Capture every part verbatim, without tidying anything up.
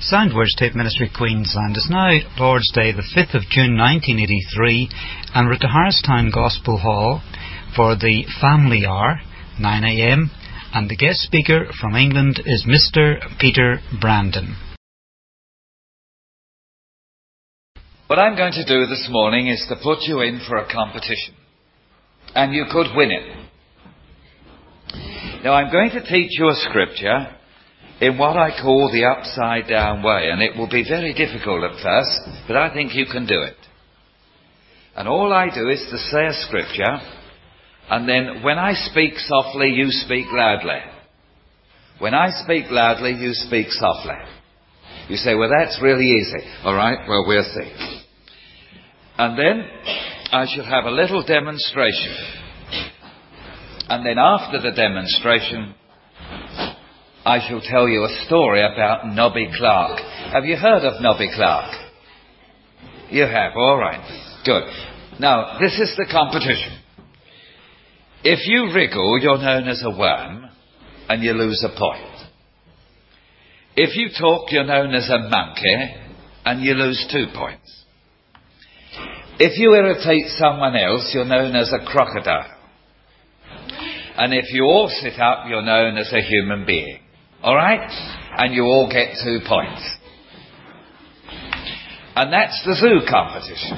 Sound Words Tape Ministry, Queensland. It's now Lord's Day, the fifth of June nineteen eighty-three, and we're at the Harristown Gospel Hall for the Family Hour, nine a m, and the guest speaker from England is Mister Peter Brandon. What I'm going to do this morning is to put you in for a competition, and you could win it. Now, I'm going to teach you a scripture in what I call the upside down way, and it will be very difficult at first, but I think you can do it. And all I do is to say a scripture, and then when I speak softly, you speak loudly. When I speak loudly, you speak softly. You say, well, that's really easy. All right, well, we'll see. And then I shall have a little demonstration. And then after the demonstration, I shall tell you a story about Nobby Clark. Have you heard of Nobby Clark? You have, all right. Good. Now, this is the competition. If you wriggle, you're known as a worm, and you lose a point. If you talk, you're known as a monkey, and you lose two points. If you irritate someone else, you're known as a crocodile. And if you all sit up, you're known as a human being. All right? And you all get two points. And that's the zoo competition.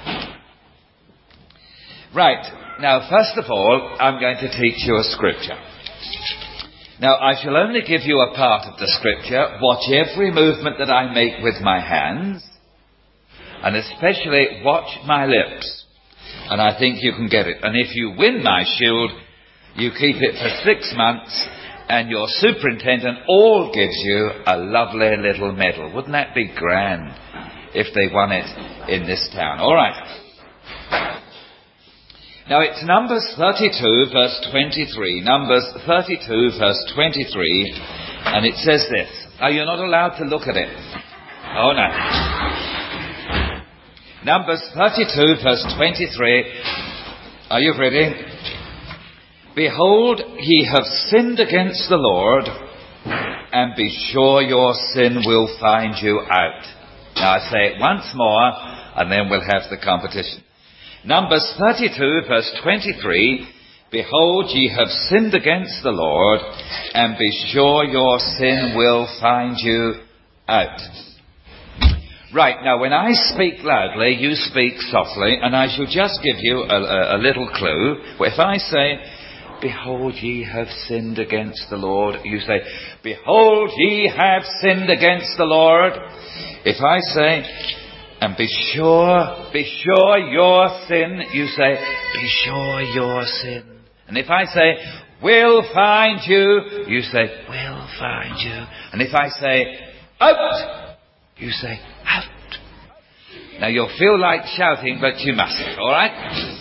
Right. Now, first of all, I'm going to teach you a scripture. Now, I shall only give you a part of the scripture. Watch every movement that I make with my hands. And especially watch my lips. And I think you can get it. And if you win my shield, you keep it for six months. And your superintendent all gives you a lovely little medal. Wouldn't that be grand if they won it in this town? All right. Now it's Numbers thirty-two, verse twenty-three. Numbers thirty-two, verse twenty-three. And it says this. Now you're not allowed to look at it. Oh no. Numbers thirty-two, verse twenty-three. Are you ready? Behold, ye have sinned against the Lord, and be sure your sin will find you out. Now I say it once more, and then we'll have the competition. Numbers thirty-two, verse twenty-three. Behold, ye have sinned against the Lord, and be sure your sin will find you out. Right, now when I speak loudly, you speak softly, and I shall just give you a, a, a little clue. If I say, behold, ye have sinned against the Lord, you say, behold, ye have sinned against the Lord. If I say, and be sure, be sure your sin, you say, be sure your sin. And if I say, will find you, you say, will find you. And if I say, out, you say, out. Now you'll feel like shouting, but you mustn't, all right?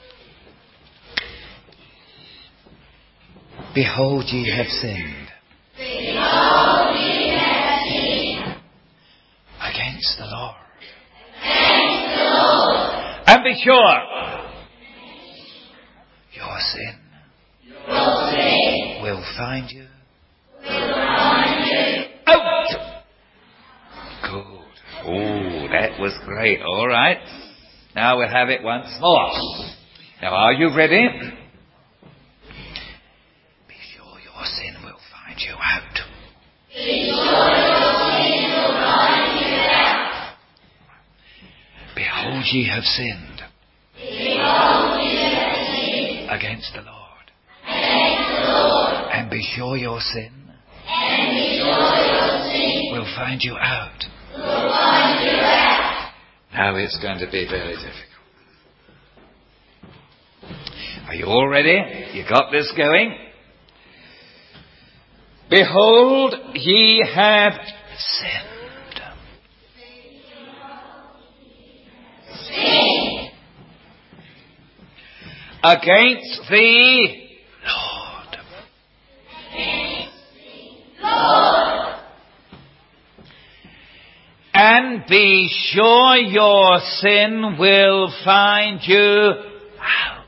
Behold, ye have sinned. Behold, ye have sinned against the Lord. Against the Lord. And be sure your sin, your sin will find you, will find you out. Good. Oh, that was great. All right. Now we'll have it once more. Now, are you ready? Sin will find you out. Be sure your sin will find you out. Behold, ye have sinned. Behold, ye have sinned against the Lord. Against the Lord. And be sure your sin. And be sure your sin will find you out. Will find you out. Now it's going to be very difficult. Are you all ready? You got this going? Behold, ye have sinned. Sinned against the Lord. Against the Lord. And be sure your sin will find you out.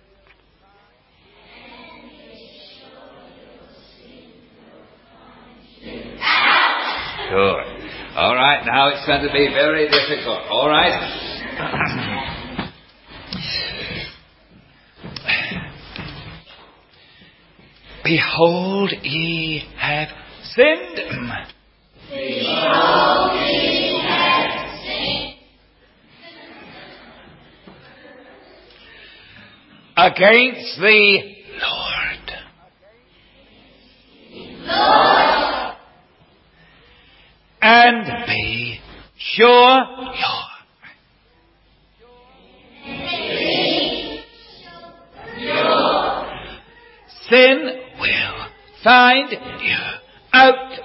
Good. All right, now it's going to be very difficult. All right. Behold, ye have sinned. Behold, ye have sinned. Against the Lord. Lord. And be sure your sin will find you out.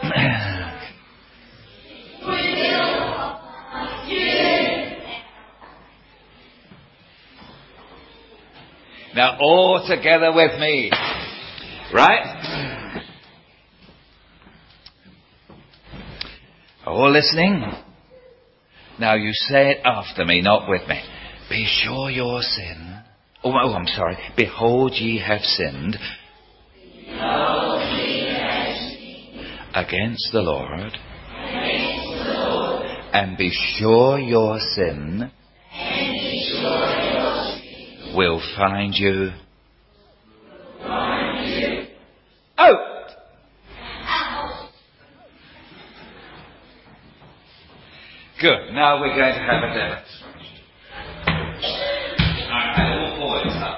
Now all together with me. Right? All listening? Now you say it after me, not with me. Be sure your sin. Oh, oh I'm sorry. Behold, ye have sinned. Behold, ye have sinned. Against the Lord. Against the Lord. And be sure your sin. And be sure your sin. Will find you. Find you. Out. Out. Good. Now we're going to have a demonstration. I had all boys up.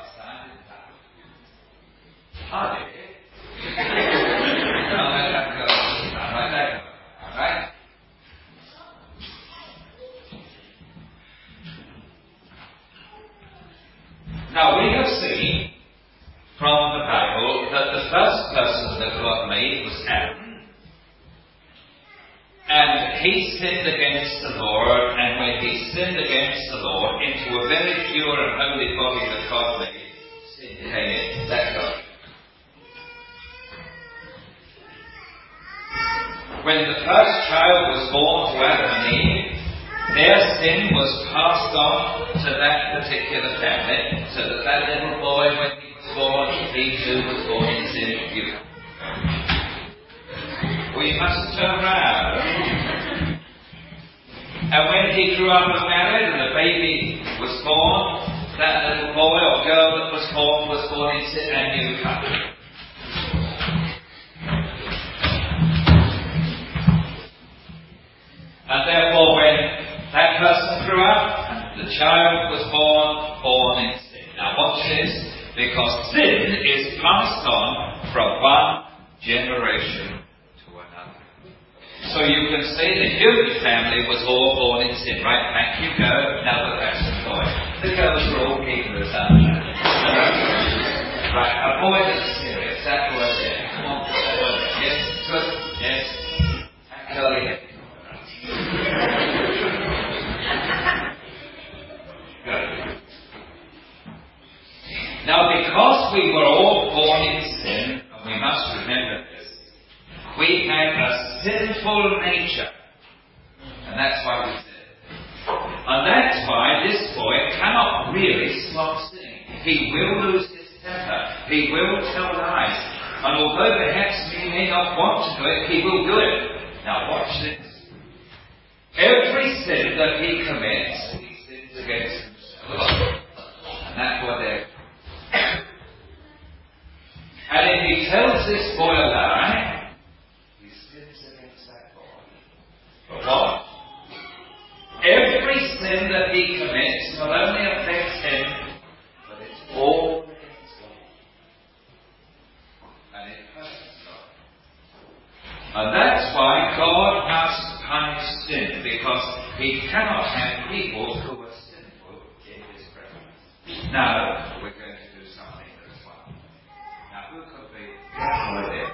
Are you? No, let that go. Let that go. All right? Now we have seen from the Bible that the first person that God made was Adam. And he sinned against the Lord, and when he sinned against the Lord, into a very pure and holy body that God made, sin came in. Let go. When the first child was born to Adam and Eve, their sin was passed on to that particular family, so that that little boy, when he was born, he too was born in sin. You We must turn round. And when he grew up and married and the baby was born, that little boy or girl that was born was born in sin and you come. And therefore when that person grew up, the child was born, born in sin. Now watch this, because sin is passed on from one generation. So you can see the human family was all born in sin, right? Back you go, now the rest of the boys. The girls were all keeping the sun. Right, a boy that's serious, that boy there. Come on, that boy there. Yes, good, yes. That girl here. Good. Now because we were all born in sin, and we must remember this, we have a sinful nature. And that's why we sin. And that's why this boy cannot really stop sinning. He will lose his temper. He will tell lies. And although perhaps he may not want to do it, he will do it. Now watch this. Every sin that he commits, he sins against himself. And that's what they're... And if he tells this boy a lie, but what? Every sin that he commits not only affects him, but it's all against God. And it hurts God. And that's why God must punish sin, because he cannot have people who are sinful in his presence. Now, we're going to do something as well. Now, who could be careful with it?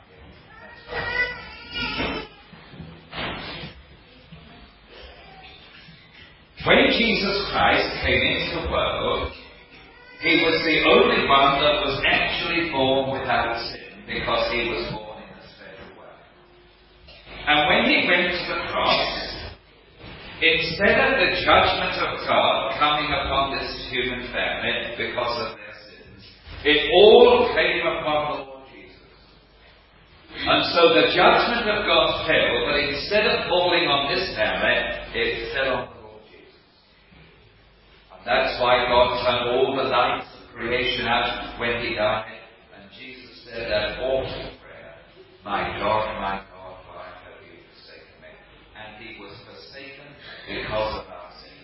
When Jesus Christ came into the world, he was the only one that was actually born without sin, because he was born in a special way. And when he went to the cross, instead of the judgment of God coming upon this human family because of their sins, it all came upon the Lord Jesus. And so the judgment of God fell, but instead of falling on this family, it fell on the Lord Jesus. And that's why God turned all the lights of creation out when he died. And Jesus said that awful prayer, "My God, my God, why have you forsaken me?" And he was forsaken because of our sins.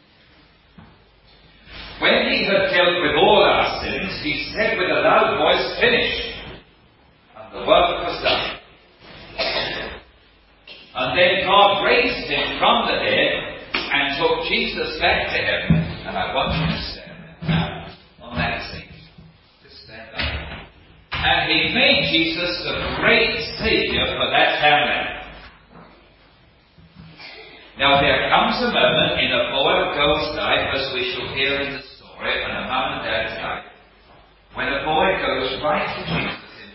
When he had dealt with all our sins, he said with a loud voice, "Finished." The work was done. And then God raised him from the dead and took Jesus back to heaven. And I want you to stand now on that seat. Just stand up. And he made Jesus the great Saviour for that family. Now there comes a moment in a boy or girl's life, as we shall hear in the story, and a mum and dad's life, when a boy goes right to Jesus.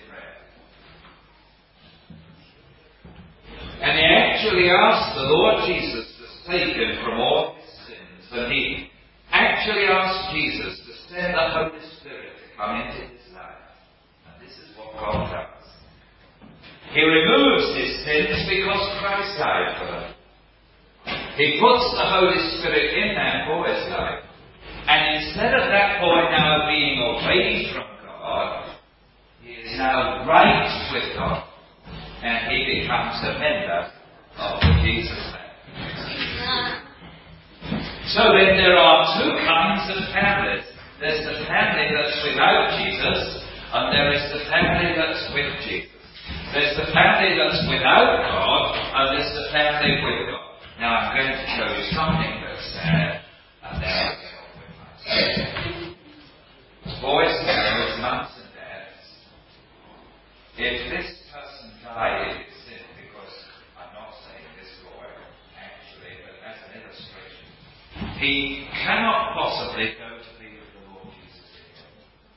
And he actually asked the Lord Jesus to save him from all his sins. And he actually asked Jesus to send the Holy Spirit to come into his life. And this is what God does. He removes his sins because Christ died for them. He puts the Holy Spirit in that boy's life. And instead of that boy now being away from God, he is now right with God. And he becomes a member of the Jesus family. So then there are two kinds of families. There's the family that's without Jesus, and there is the family that's with Jesus. There's the family that's without God, and there's the family with God. Now I'm going to show you something that's sad, and then I'll get on with my story. Boys and girls, mums and dads, if this died in his sin, because I'm not saying this boy actually, but as an illustration, he cannot possibly go to be with the Lord Jesus again.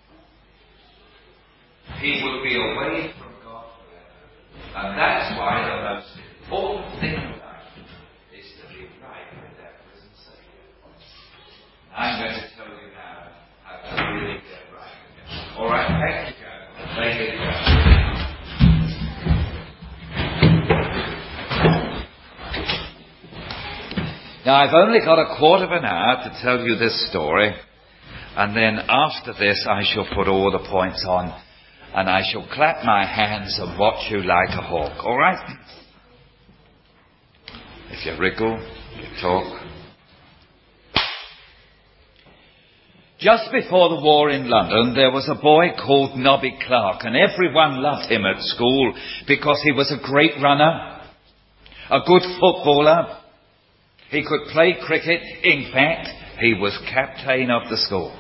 He would be away from God forever. And that's why the most important thing in life is to be right with that risen Saviour. I'm going to tell you now how to really get right with him. Alright, back you go. Lay it down. Now, I've only got a quarter of an hour to tell you this story, and then after this I shall put all the points on, and I shall clap my hands and watch you like a hawk, all right? If you wriggle, you talk. Just before the war in London, there was a boy called Nobby Clark, and everyone loved him at school because he was a great runner, a good footballer. He could play cricket. In fact, he was captain of the school.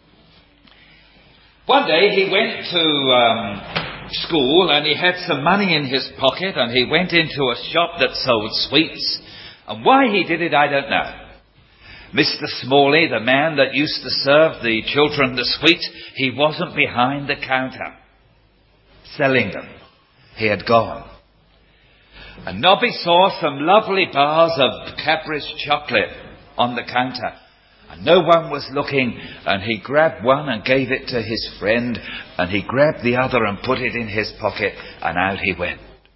One day he went to um, school and he had some money in his pocket and he went into a shop that sold sweets. And why he did it, I don't know. Mister Smalley, the man that used to serve the children the sweets, he wasn't behind the counter selling them. He had gone. And Nobby saw some lovely bars of Cadbury's chocolate on the counter. And no one was looking. And he grabbed one and gave it to his friend. And he grabbed the other and put it in his pocket. And out he went.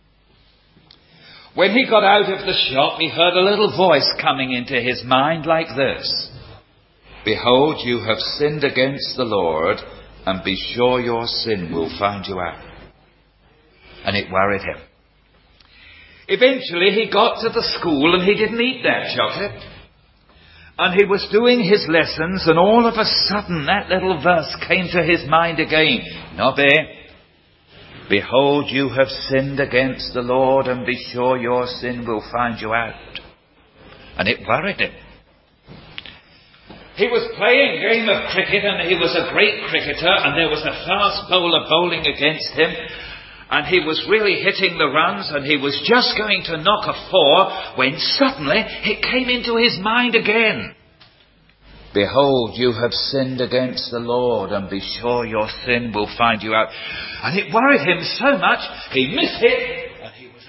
When he got out of the shop, he heard a little voice coming into his mind like this. "Behold, you have sinned against the Lord, and be sure your sin will find you out." And it worried him. Eventually he got to the school and he didn't eat that chocolate. And he was doing his lessons and all of a sudden that little verse came to his mind again. "Nobby, behold, you have sinned against the Lord, and be sure your sin will find you out." And it worried him. He was playing a game of cricket and he was a great cricketer and there was a fast bowler bowling against him. And he was really hitting the runs and he was just going to knock a four when suddenly it came into his mind again. "Behold, you have sinned against the Lord, and be sure your sin will find you out." And it worried him so much, he missed it and he was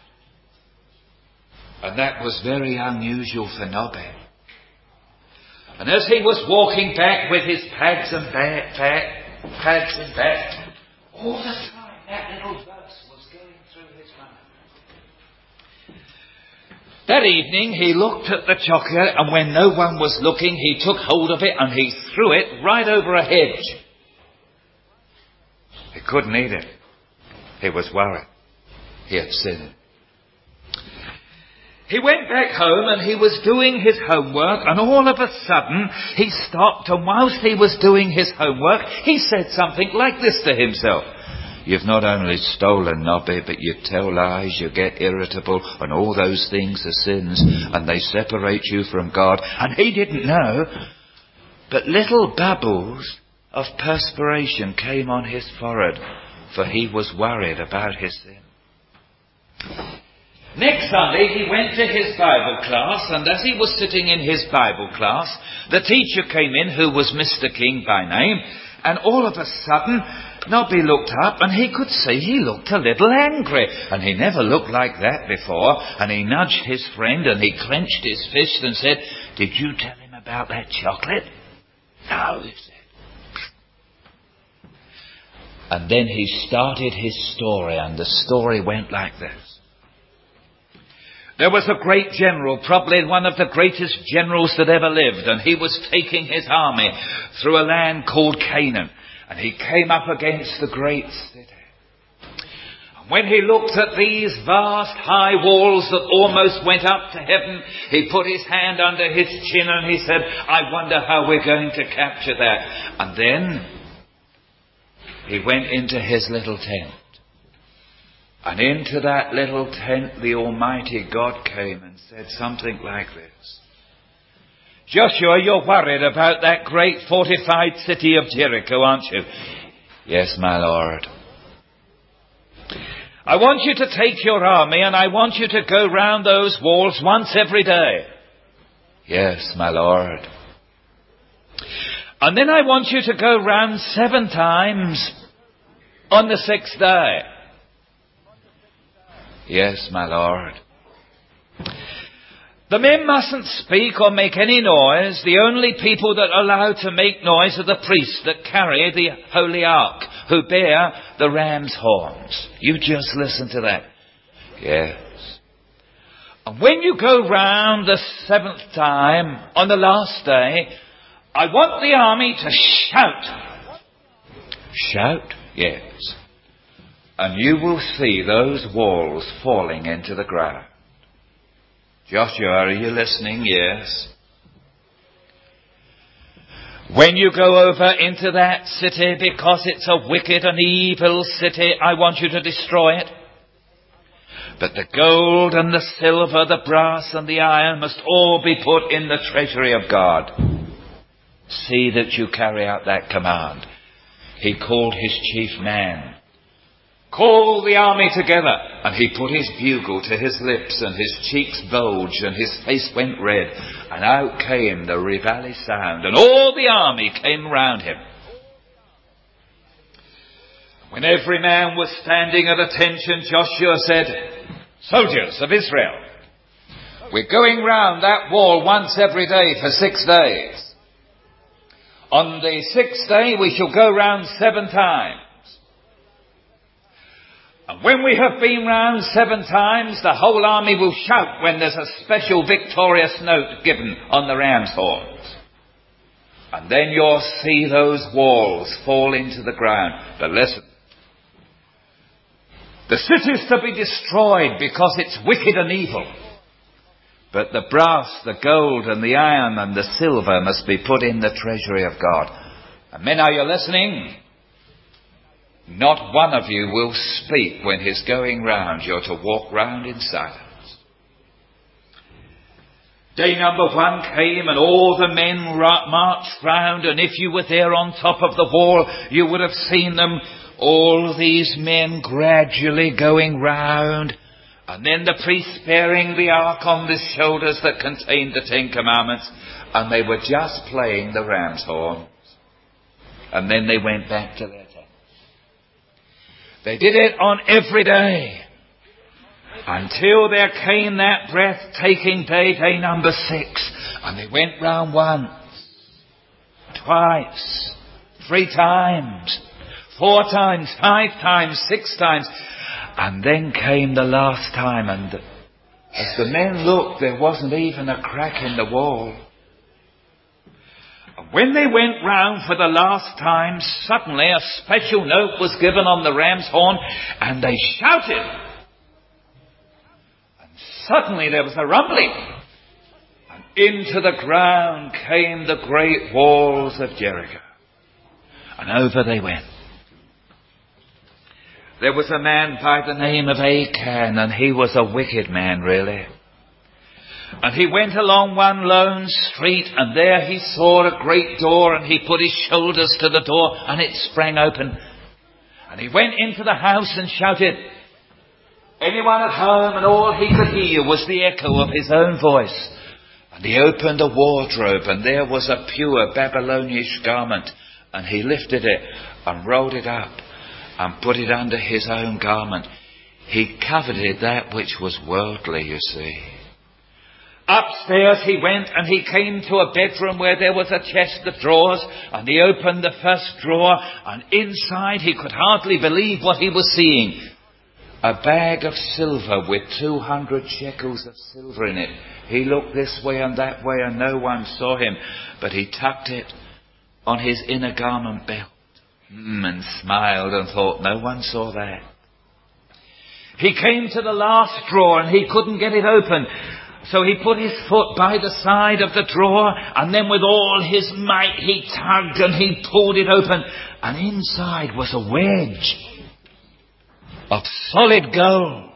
out. And that was very unusual for Nobby. And as he was walking back with his pads and bag, pack, pads and bag, all the time that little verse was going That evening he looked at the chocolate, and when no one was looking, he took hold of it and he threw it right over a hedge. He couldn't eat it. He was worried. He had sinned. He went back home and he was doing his homework, and all of a sudden he stopped, and whilst he was doing his homework, he said something like this to himself. You've not only stolen, Nobby, but you tell lies, you get irritable, and all those things are sins, and they separate you from God. And he didn't know, but little bubbles of perspiration came on his forehead, for he was worried about his sin. Next Sunday he went to his Bible class, and as he was sitting in his Bible class, the teacher came in, who was Mister King by name, and all of a sudden Nobby looked up, and he could see he looked a little angry, and he never looked like that before, and he nudged his friend and he clenched his fist and said, Did you tell him about that chocolate? No, he said. And then he started his story, and the story went like this. There was a great general, probably one of the greatest generals that ever lived, and he was taking his army through a land called Canaan, and he came up against the great city. And when he looked at these vast high walls that almost went up to heaven, he put his hand under his chin and he said, I wonder how we're going to capture that. And then he went into his little tent. And into that little tent the Almighty God came and said something like this. Joshua, you're worried about that great fortified city of Jericho, aren't you? Yes, my Lord. I want you to take your army and I want you to go round those walls once every day. Yes, my Lord. And then I want you to go round seven times on the sixth day. Yes, my Lord. The men mustn't speak or make any noise. The only people that are allowed to make noise are the priests that carry the Holy Ark, who bear the ram's horns. You just listen to that. Yes. And when you go round the seventh time, on the last day, I want the army to shout. Shout? Yes. And you will see those walls falling into the ground. Joshua, are you listening? Yes. When you go over into that city, because it's a wicked and evil city, I want you to destroy it. But the gold and the silver, the brass and the iron must all be put in the treasury of God. See that you carry out that command. He called his chief man. Call the army together. And he put his bugle to his lips, and his cheeks bulged, and his face went red. And out came the reveille sound, and all the army came round him. When every man was standing at attention, Joshua said, Soldiers of Israel, we're going round that wall once every day for six days. On the sixth day we shall go round seven times. And when we have been round seven times, the whole army will shout when there's a special victorious note given on the ram's horns. And then you'll see those walls fall into the ground. But listen, the city's to be destroyed because it's wicked and evil. But the brass, the gold and the iron and the silver must be put in the treasury of God. And men, are you listening? Not one of you will speak when he's going round. You're to walk round in silence. Day number one came and all the men marched round, and if you were there on top of the wall, you would have seen them, all these men gradually going round, and then the priests bearing the ark on the shoulders that contained the Ten Commandments, and they were just playing the ram's horns. And then they went back to their tent. They did it on every day, until there came that breathtaking day, day number six, and they went round once, twice, three times, four times, five times, six times, And then came the last time, and as the men looked, there wasn't even a crack in the wall. And when they went round for the last time, suddenly a special note was given on the ram's horn, and they shouted. And suddenly there was a rumbling, and into the ground came the great walls of Jericho. And over they went. There was a man by the name of Achan, and he was a wicked man, really. And he went along one lone street, and there he saw a great door, and he put his shoulders to the door, and it sprang open. And he went into the house and shouted, "Anyone at home?" And all he could hear was the echo of his own voice. And he opened a wardrobe, and there was a pure Babylonish garment, and he lifted it and rolled it up and put it under his own garment. He coveted that which was worldly, you see. Upstairs he went, and he came to a bedroom where there was a chest of drawers, and he opened the first drawer, and inside he could hardly believe what he was seeing. A bag of silver with two hundred shekels of silver in it. He looked this way and that way, and no one saw him, but he tucked it on his inner garment belt. Mm, and smiled and thought, no one saw that. He came to the last drawer, and he couldn't get it open. So he put his foot by the side of the drawer, and then with all his might he tugged and he pulled it open. And inside was a wedge of solid gold.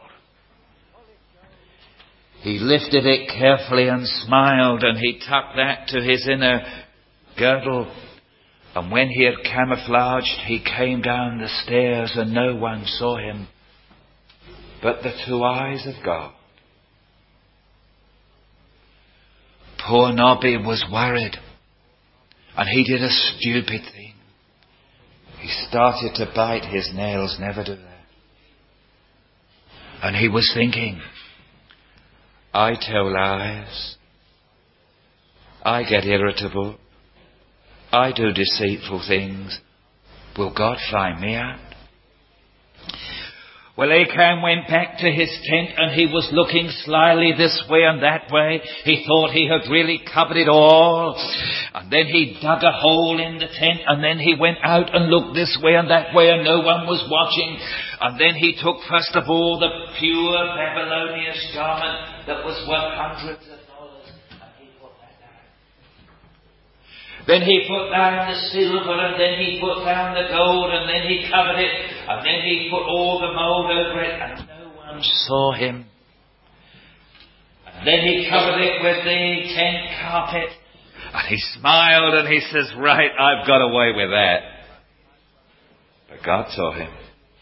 He lifted it carefully and smiled, and he tucked that to his inner girdle. And when he had camouflaged, he came down the stairs, and no one saw him but the two eyes of God. Poor Nobby was worried, and he did a stupid thing. He started to bite his nails. Never do that. And he was thinking, I tell lies. I get irritable. I do deceitful things. Will God find me out? Well, Achan went back to his tent, and he was looking slyly this way and that way. He thought he had really covered it all. And then he dug a hole in the tent, and then he went out and looked this way and that way, and no one was watching. And then he took first of all the pure Babylonian garment that was worth hundreds of dollars, and he put that down. Then he put down the silver, and then he put down the gold, and then he covered it, and then he put all the mold over it, and no one saw him. And then he covered it with the tent carpet, and he smiled, and he says, right, I've got away with that. But God saw him.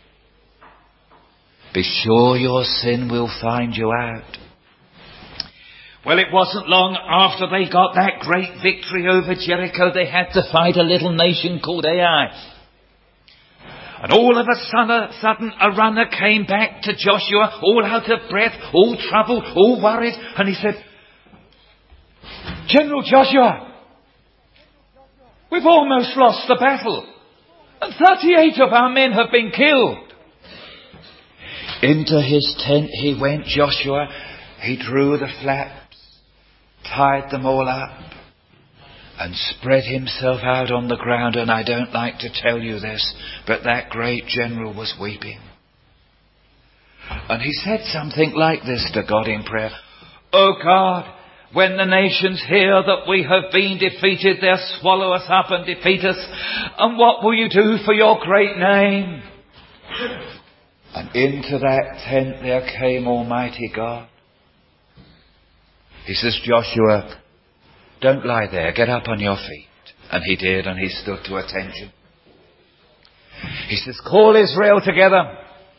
Be sure your sin will find you out. Well, it wasn't long after they got that great victory over Jericho, they had to fight a little nation called Ai. And all of a sudden a runner came back to Joshua, all out of breath, all troubled, all worried, and he said, General Joshua, we've almost lost the battle, and thirty-eight of our men have been killed. Into his tent he went, Joshua. He drew the flaps, tied them all up, and spread himself out on the ground. And I don't like to tell you this, but that great general was weeping. And he said something like this to God in prayer. Oh God, when the nations hear that we have been defeated, they'll swallow us up and defeat us. And what will you do for your great name? And into that tent there came Almighty God. He says, Joshua, don't lie there. Get up on your feet. And he did, and he stood to attention. He says, call Israel together.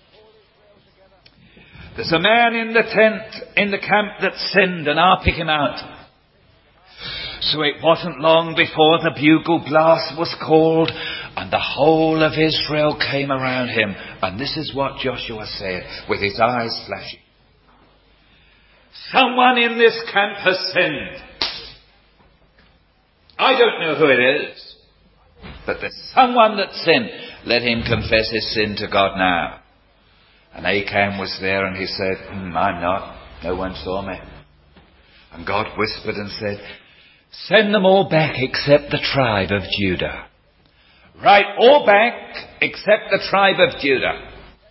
There's a man in the tent, in the camp that sinned, and I'll pick him out. So it wasn't long before the bugle blast was called, and the whole of Israel came around him. And this is what Joshua said, with his eyes flashing. Someone in this camp has sinned. I don't know who it is, but there's someone that sinned. Let him confess his sin to God now. And Achan was there and he said, hmm, I'm not. No one saw me. And God whispered and said, send them all back except the tribe of Judah. Right, all back except the tribe of Judah.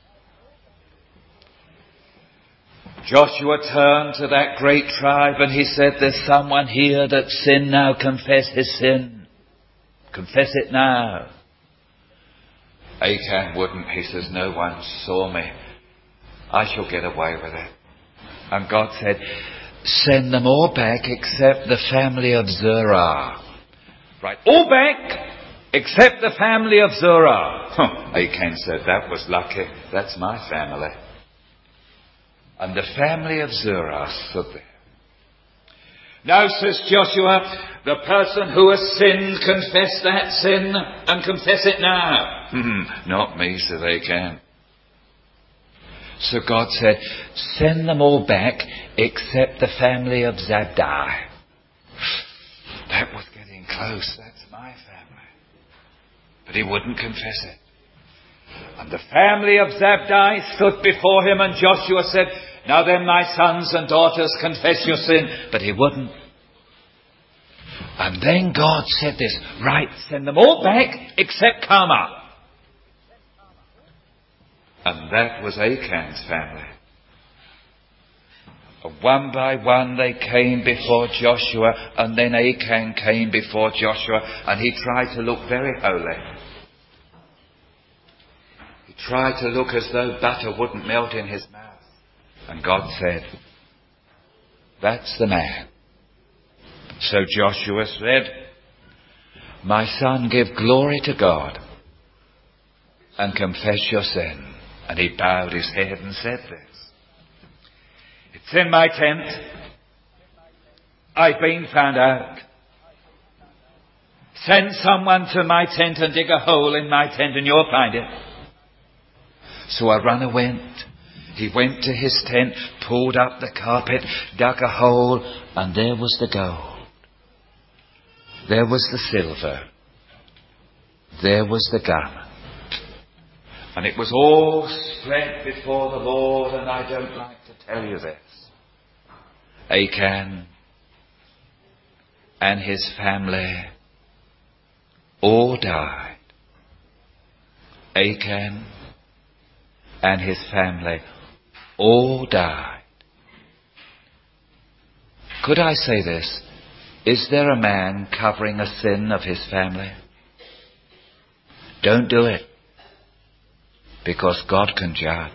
Joshua turned to that great tribe and he said, there's someone here that's sinned now. Confess his sin. Confess it now. Achan wouldn't. He says, no one saw me. I shall get away with it. And God said, send them all back except the family of Zerah. Right, all back except the family of Zerah. Huh. Achan said, that was lucky. That's my family. And the family of Zerah stood there. Now, says Joshua, the person who has sinned, confess that sin and confess it now. Hmm, not me, said Achan. So God said, send them all back except the family of Zabdi. That was getting close. That's my family. But he wouldn't confess it. And the family of Zabdi stood before him, and Joshua said, now then, my sons and daughters, confess your sin. But he wouldn't. And then God said this, right, send them all back except Carmel. And that was Achan's family. And one by one they came before Joshua, and then Achan came before Joshua, and he tried to look very holy. He tried to look as though butter wouldn't melt in his mouth. And God said, that's the man. So Joshua said, my son, give glory to God and confess your sin. And he bowed his head and said this, it's in my tent. I've been found out. Send someone to my tent and dig a hole in my tent and you'll find it. So Araunah went. He went to his tent, pulled up the carpet, dug a hole, and there was the gold. There was the silver. There was the garment. And it was all spread before the Lord, and I don't like to tell you this. Achan and his family all died. Achan and his family all died. Could I say this? Is there a man covering a sin of his family? Don't do it, because God can judge.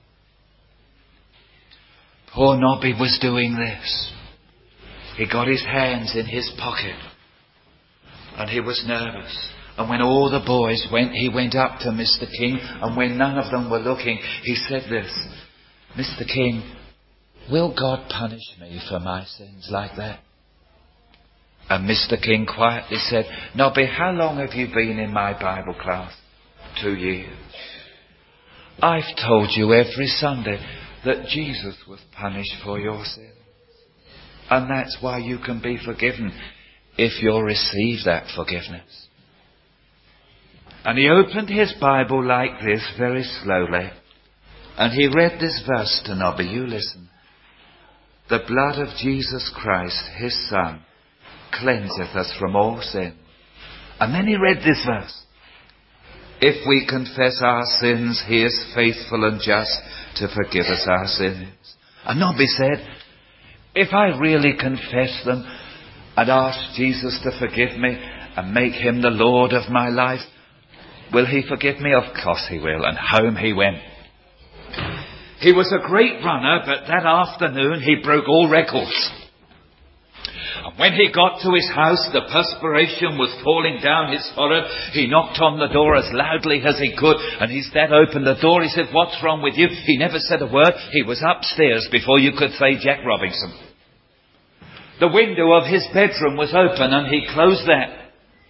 Poor Nobby was doing this. He got his hands in his pocket and he was nervous. And when all the boys went, he went up to Mister King, and when none of them were looking, he said this, Mister King, will God punish me for my sins like that? And Mister King quietly said, Nobby, how long have you been in my Bible class? Two years. I've told you every Sunday that Jesus was punished for your sins. And that's why you can be forgiven if you'll receive that forgiveness. And he opened his Bible like this very slowly. And he read this verse to Nobby. You listen. The blood of Jesus Christ, his Son, cleanseth us from all sin. And then he read this verse. If we confess our sins, he is faithful and just to forgive us our sins. And Nobby said, if I really confess them and ask Jesus to forgive me and make him the Lord of my life, will he forgive me? Of course he will. And home he went. He was a great runner, but that afternoon he broke all records. And when he got to his house, the perspiration was falling down his forehead. He knocked on the door as loudly as he could, and his dad opened the door. He said, what's wrong with you? He never said a word. He was upstairs before you could say Jack Robinson. The window of his bedroom was open, and he closed that.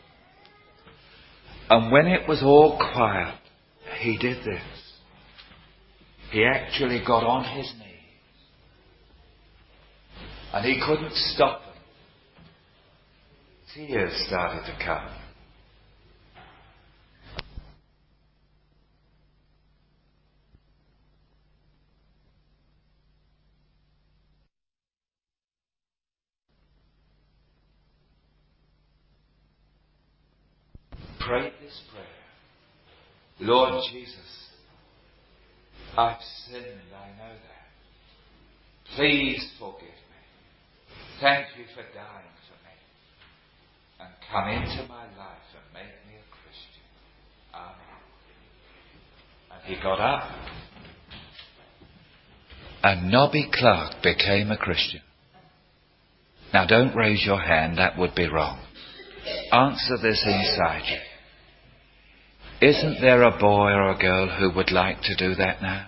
And when it was all quiet, he did this. He actually got on his knees. And he couldn't stop them. Tears started to come. prayed this prayer. Lord Jesus, I've sinned, I know that. Please forgive me. Thank you for dying for me. And come into my life and make me a Christian. Amen. And he got up. And Nobby Clark became a Christian. Now don't raise your hand, that would be wrong. Answer this inside you. Isn't there a boy or a girl who would like to do that now?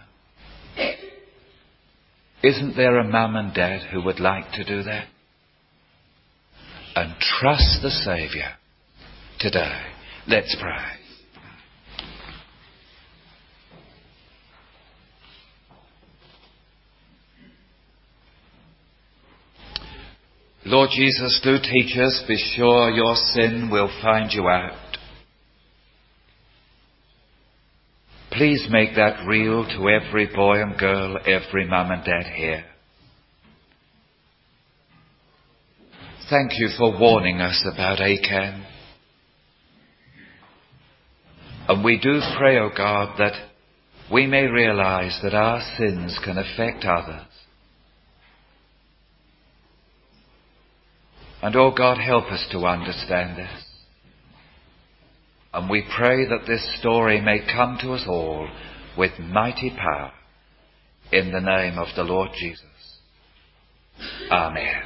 Isn't there a mum and dad who would like to do that? And trust the Saviour today. Let's pray. Lord Jesus, do teach us. Be sure your sin will find you out. Please make that real to every boy and girl, every mum and dad here. Thank you for warning us about Achan. And we do pray, O God, that we may realise that our sins can affect others. And, oh God, help us to understand this. And we pray that this story may come to us all with mighty power in the name of the Lord Jesus. Amen.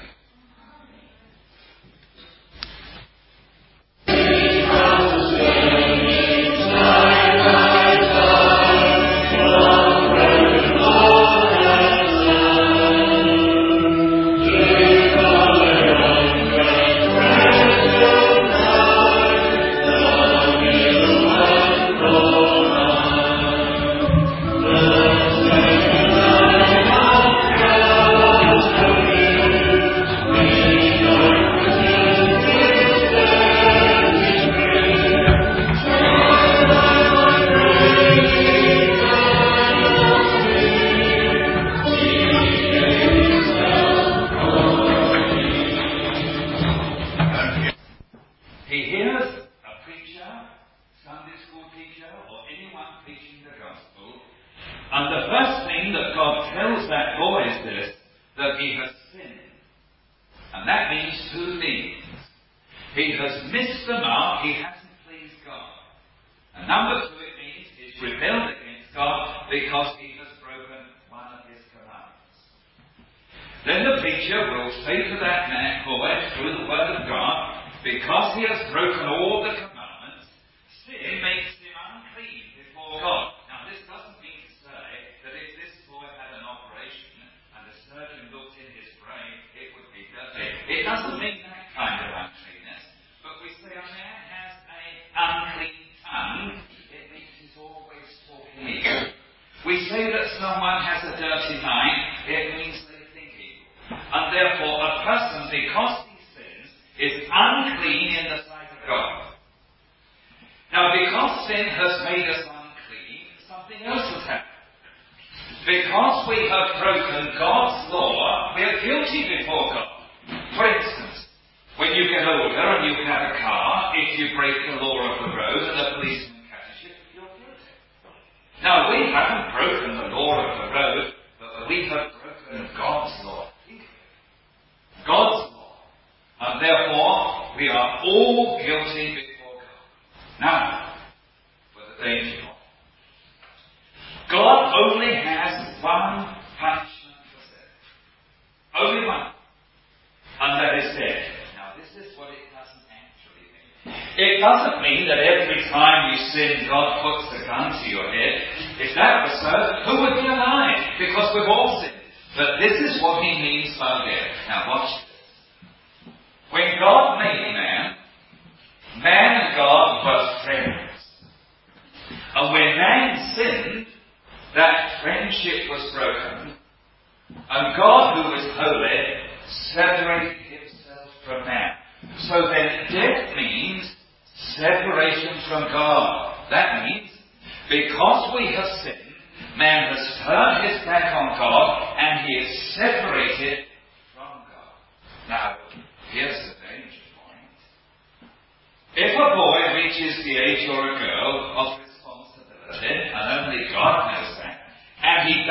If a boy reaches the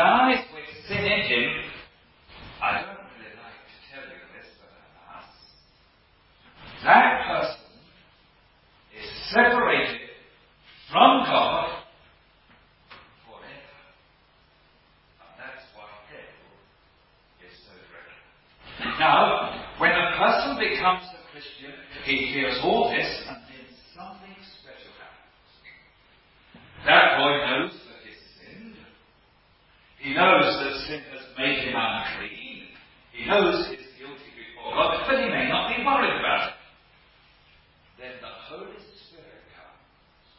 dies with sin in him, I don't really like to tell you this, but I must. That person is separated from God forever. And that's why hell is so dreadful. Now, when a person becomes a Christian, he hears all this, and then something special happens. That boy knows that he's sinned. He knows that sin has made him unclean. He knows he's guilty before God, but he may not be worried about it. Then the Holy Spirit comes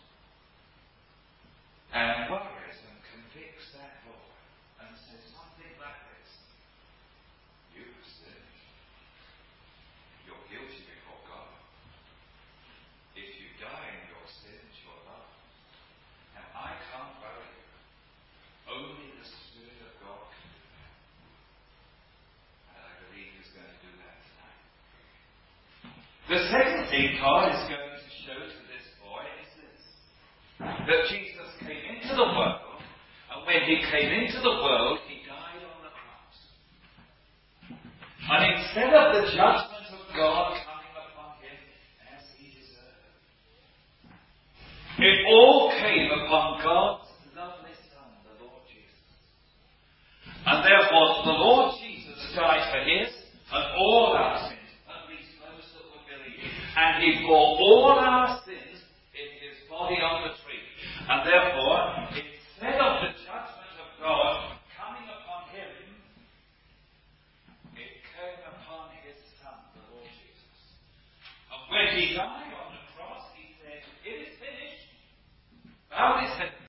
and worries and convicts that boy and says something like this: you have sinned. You're guilty before God. If you die in your sins, you're lost. And I can't worry you. Only the Spirit of God can do that. And I believe He's going to do that tonight. The second thing God is going to show to this boy is this: that Jesus came into the world, and when He came into the world, He died on the cross. And instead of the judgment of God coming upon Him as He deserved, it all came upon God's lovely Son, the Lord Jesus. And therefore the Lord Jesus died for his and all our sins, at least those that will believe. And He bore all our sins in His body on the tree. And therefore, instead of the judgment of God coming upon Him, it came upon His Son, the Lord Jesus. And when He died on the cross, He said, it is finished. Bowed His head